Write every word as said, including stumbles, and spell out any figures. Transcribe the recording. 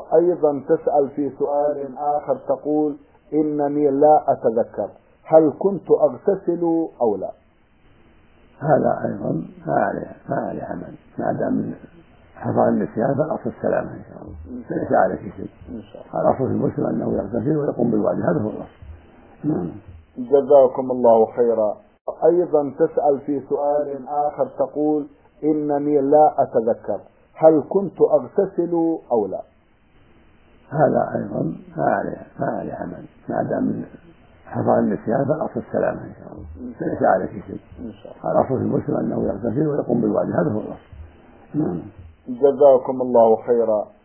أيضا تسأل في سؤال آخر تقول إنني لا أتذكر هل كنت أغتسل أو لا؟ هذا أيضا ما عليه ما عليه عمل ما دام حصل النسيان فالأصل السلامة إن شاء الله ليس عليه شيء. الأصل في المسلم أنه يغتسل ويقوم بالواجب هذا هو الأصل. نعم. جزاكم الله خيرا. أيضا تسأل في سؤال آخر تقول إنني لا أتذكر هل كنت أغتسل أو لا؟ هذا أيضا ما عليه ما عليه عمل ما دام حصل النسيان فالأصل السلامة إن شاء الله ليس عليه شيء. الأصل في المسلم أنه يغتسل ويقوم بالواجب هذا هو الأصل. نعم. جزاكم الله خيرا.